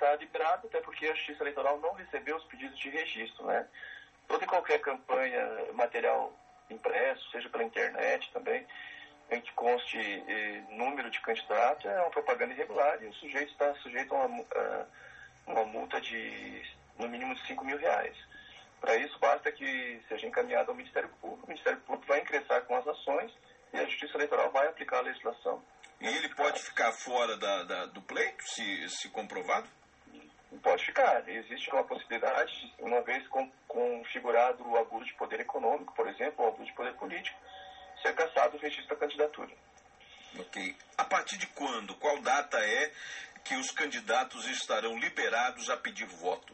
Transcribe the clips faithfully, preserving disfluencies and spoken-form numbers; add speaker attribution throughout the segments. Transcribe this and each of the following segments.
Speaker 1: está liberado, até porque a Justiça Eleitoral não recebeu os pedidos de registro, né? Toda e qualquer campanha, material impresso, seja pela internet também, em que conste eh, número de candidatos, é uma propaganda irregular e o sujeito está sujeito a uma, a uma multa de, no mínimo, de cinco mil reais. Para isso, basta que seja encaminhado ao Ministério Público, o Ministério Público vai ingressar com as ações e a Justiça Eleitoral vai aplicar a legislação.
Speaker 2: E ele pode ficar fora da, da, do pleito, se, se comprovado?
Speaker 1: Pode ficar. Existe uma possibilidade, uma vez com, configurado o abuso de poder econômico, por exemplo, o abuso de poder político, ser cassado o registro da candidatura.
Speaker 2: Ok. A partir de quando, qual data é que os candidatos estarão liberados a pedir voto?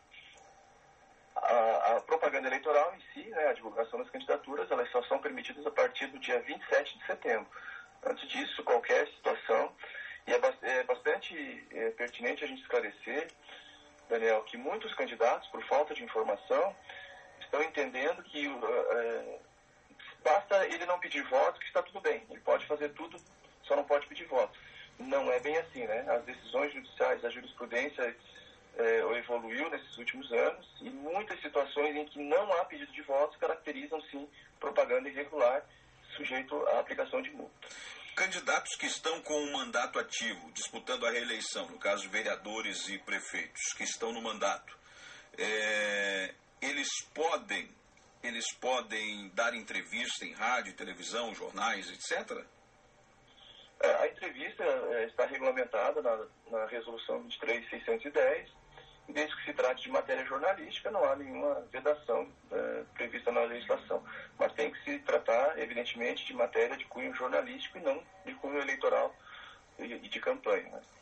Speaker 1: A, a propaganda eleitoral em si, né, a divulgação das candidaturas, elas só são permitidas a partir do dia vinte e sete de setembro. Antes disso, qualquer situação, e é, ba é bastante é, pertinente a gente esclarecer, Daniel, que muitos candidatos, por falta de informação, estão entendendo que uh, basta ele não pedir voto, que está tudo bem. Ele pode fazer tudo, só não pode pedir voto. Não é bem assim, né? As decisões judiciais, a jurisprudência é, evoluiu nesses últimos anos e muitas situações em que não há pedido de votos caracterizam, sim, propaganda irregular, sujeito à aplicação de multa.
Speaker 2: Candidatos que estão com um mandato ativo, disputando a reeleição, no caso vereadores e prefeitos, que estão no mandato, é, eles podem, eles podem dar entrevista em rádio, televisão, jornais, etcétera?
Speaker 1: A entrevista está regulamentada na, na Resolução vinte e três mil seiscentos e dez, e desde que se trate de matéria jornalística, não há nenhuma vedação é, prevista na legislação. Mas tem que se tratar, evidentemente, de matéria de cunho jornalístico e não de cunho eleitoral e de campanha, né?